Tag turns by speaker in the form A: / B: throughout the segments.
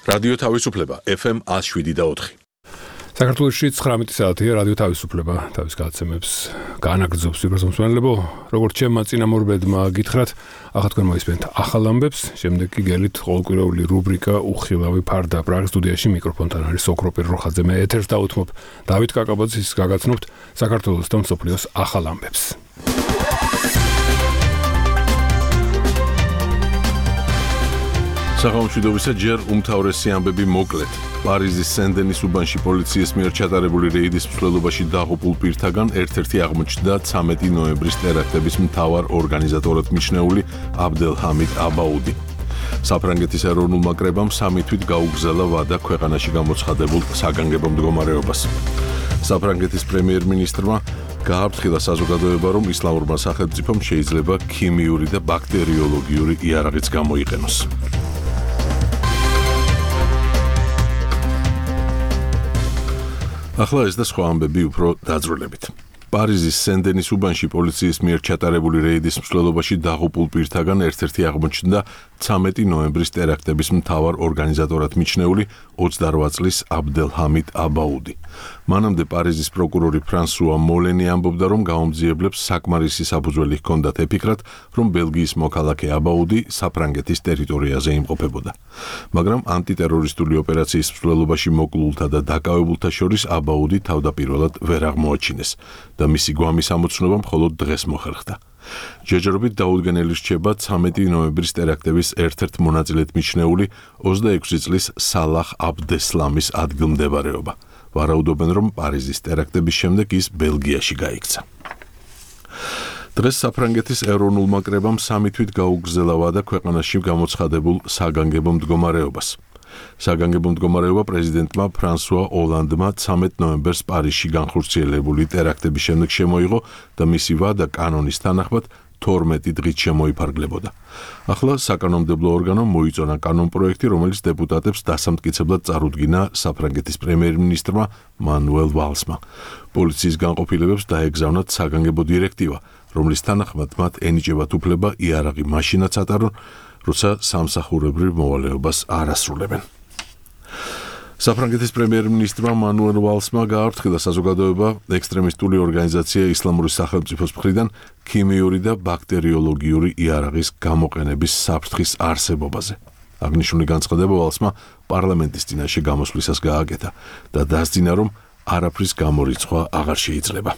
A: რადიო თავისუფლება FM 107.4.
B: საქართველოში 19 საათია რადიო თავისუფლება თავის გადაცემებს განაგრძობს უბრალოდ როგორც ჩემმა წინამორბედმა გითხრათ, ახლა თქვენ მოისმენთ ახალ ამბებს, შემდეგ კი გელით ყოველკვირეული რუბრიკა უხილავი ფარდა პრაღის სტუდიაში მიკროფონთან არის ოქროპირ როხაძე, მე ეთერს დავუთმობ დავით კაკაბაძის გაგაცნობთ საქართველოს და მსოფლიოს ახალ ამბებს.
A: სახელმწიფოებისა ჯერ უმთავრესი ამბები მოკლედ. პარიზის სენ-დენის უბანში პოლიციის მიერ ჩატარებული რეიდის მსვლელობაში დაღუპულ პირთაგან ერთ-ერთი აღმოჩნდა 13 ნოემბრის ტერაქტების მთავარ ორგანიზატორად მიჩნეული აბდელჰამიდ აბაუდი. საფრანგეთის ეროვნულმა კრებამ 3 თვით გაუგზავნა ვადა ქვეყანაში გამოცხადებულ საგანგებო მდგომარეობას. საფრანგეთის პრემიერ-მინისტრმა გააფრთხილა საზოგადოება, რომ ისლამურმა სახელმწიფომ შეიძლება ქიმიური და ბაქტერიოლოგიური იარაღიც გამოიყენოს. ახლა ეს და სხვა ამბები უფრო დაძრულებით. პარიზის სენ-დენის უბანში პოლიციის მიერ ჩატარებული რეიდის მსვლელობაში დაღუპულ პირთაგან ერთ-ერთი აღმოჩნდა 13 ნოემბრის ტერაქტების მთავარ ორგანიზატორად მიჩნეული 28 წლის აბდელჰამიდ აბაუდი. მანამდე პარიზის პროკურორი ფრანსუა მოლენი ამბობდა, რომ გაუმძიებლებს საკმარისი საფუძველი ჰქონდათ ეფიქრათ, რომ ბელგიის მოქალაქე აბაუდი საფრანგეთის ტერიტორიაზე იმყოფებოდა. მაგრამ ანტიტერორისტული ოპერაციის მსვლელობაში მოკლულთა და დაკავებულთა შორის აბაუდი თავდაპირველად ვერ აღმოაჩინეს და მისი გვამის ამოცნობა მხოლოდ დღეს მოხერხდა. ჯერჯერობით დაუდგენელი რჩება 13 ნოემბრის ტერაქტების ერთ-ერთ მონაწილედ მიჩნეული 26 წლის სალაჰ აბდესლამის ადგილმდებარეობა. ვარაუდობენ, რომ პარიზის ტერაქტების შემდეგ ის ბელგიაში გაიქცა. დღეს საფრანგეთის ეროვნულმა კრებამ 3 თვით გაუგზავნა ვადა ქვეყანაში გამოცხადებულ საგანგებო მდგომარეობას. საგანგებო მდგომარეობა პრეზიდენტმა ფრანსუა ოლანდმა 13 ნოემბერს პარიზში განხორციელებული ტერაქტების შემდეგ შემოიღო და მისი ვადა კანონის თანახმად 12 დღით შემოიფარგლებოდა. ახლა საკანონმდებლო ორგანომ მოიწონა კანონპროექტი, რომელიც დეპუტატებს დასამტკიცებლად წარუდგინა საფრანგეთის პრემიერ-მინისტრმა მანუელ ვალსმა. პოლიციის განყოფილებებს დაეგზავნათ საგანგებო დირექტივა, რომლის თანახმად მათ ენიჭებათ უფლება იარაღი მაშინაც ატარონ, როცა სამსახურებრივ მოვალეობას არ ასრულებენ. საფრანგეთის პრემიერ-მინისტრმა მანუელ ვალსმა გააფრთხილა საზოგადოება ექსტრემისტული ორგანიზაცია ისლამური სახელმწიფოს მხრიდან ქიმიური და ბაქტერიოლოგიური იარაღის გამოყენების საფრთხის არსებობაზე. აღნიშნული განცხადება ვალსმა პარლამენტის წინაშე გამოსვლისას გააკეთა და დასძინა, რომ არაფრის გამორიცხვა აღარ შეიძლება.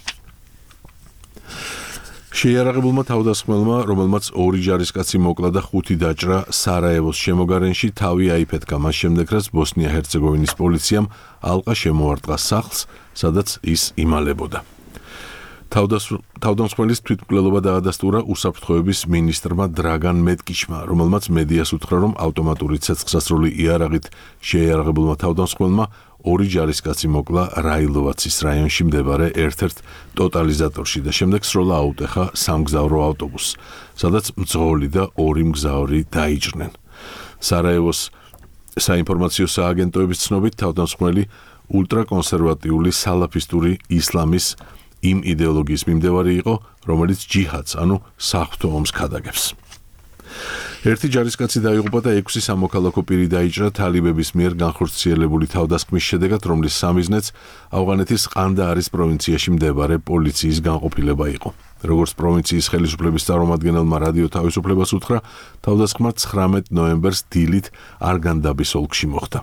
A: შეიარაღებულმა თავდასხმელმა, რომელმაც 2 ჯარისკაცი მოკლა და 5 დაჭრა სარაევოს შემოგარენში, თავი აიფეთქა მას შემდეგ, რაც ბოსნია-ჰერცეგოვინის პოლიციამ ალყა შემოარტყა სახლს, სადაც ის იმალებოდა. თავდამსხმელის თვითმკვლელობა დაადასტურა უსაფრთხოების მინისტრმა დრაგან მეტკიჩმა, რომელმაც მედიას უთხრა, რომ ავტომატური ცეცხლსასროლი იარაღით შეიარაღებულმა თავდამსხმელმა 2 ჯარისკაცი მოკლა რაილოვაცის რაიონში მდებარე ერთ-ერთ ტოტალიზატორში და შემდეგ სროლა აუტეხა სამგზავრო ავტობუსს, სადაც მძღოლი და 2 მგზავრი დაიჭრნენ. სარაევოს საინფორმაციო სააგენტოების ცნობით, თავდამსხმელი ულტრაკონსერვატიული სალაფისტური ისლამის იმ იდეოლოგიის მიმდევარი იყო, რომელიც ჯიჰადს, ანუ საღვთო ომს ქადაგებს. ერთი ჯარისკაცი დაიღუპა და 6 სამოქალაქო პირი დაიჭრა თალიბების მიერ განხორციელებული თავდასხმის შედეგად, რომლის სამიზნეც ავღანეთის ყანდაარის პროვინციაში მდებარე პოლიციის განყოფილება იყო. როგორც პროვინციის ხელისუფლების წარმომადგენელმა რადიო თავისუფლებას უთხრა, თავდასხმა 19 ნოემბერს დილით არგანდაბის ოლქში მოხდა.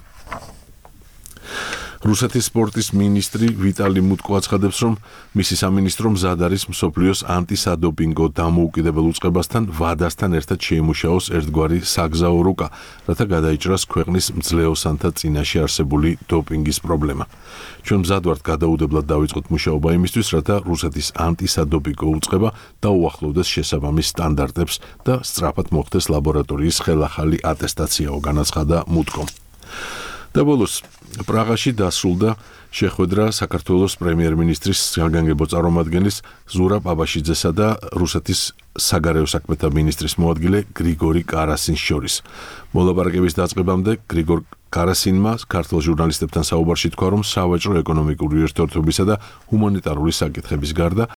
A: რუსეთის სპორტის მინისტრი ვიტალი მუტკო აცხადებს, რომ მისი სამინისტრო მზად არის მსოფლიოს ანტისადოპინგო დამოუკიდებელ უწყებასთან ვადასთან ერთად შეიმუშაოს ერთგვარი საგზაო რუკა, რათა გადაიჭრას ქვეყნის მძლეოსანთა წინაშე არსებული დოპინგის პრობლემა. ჩვენ მზად ვართ გადაუდებლად დავიწყოთ მუშაობა იმისთვის, რათა რუსეთის ანტისადოპინგო უწყება დაუახლოვდეს შესაბამის სტანდარტებს და სწრაფად მოხდეს ლაბორატორიის ხელახალი ატესტაციაო, განაცხადა მუტკომ. და ბოლოს პრაღაში დასრულდა შეხვედრა საქართველოს პრემიერ-მინისტრის საგანგებო წარმომადგენლის ზურაბ აბაშიძესა და რუსეთის საგარეო საქმეთა მინისტრის მოადგილე გრიგორი კარასინის შორის. მოლაპარაკების დაწყებამდე გრიგორ კარასინმა ქართულ ჟურნალისტებთან საუბარში თქვა, რომ სავაჭრო ეკონომიკური ურთიერთობისა და ჰუმანიტარული საკითხების გარდა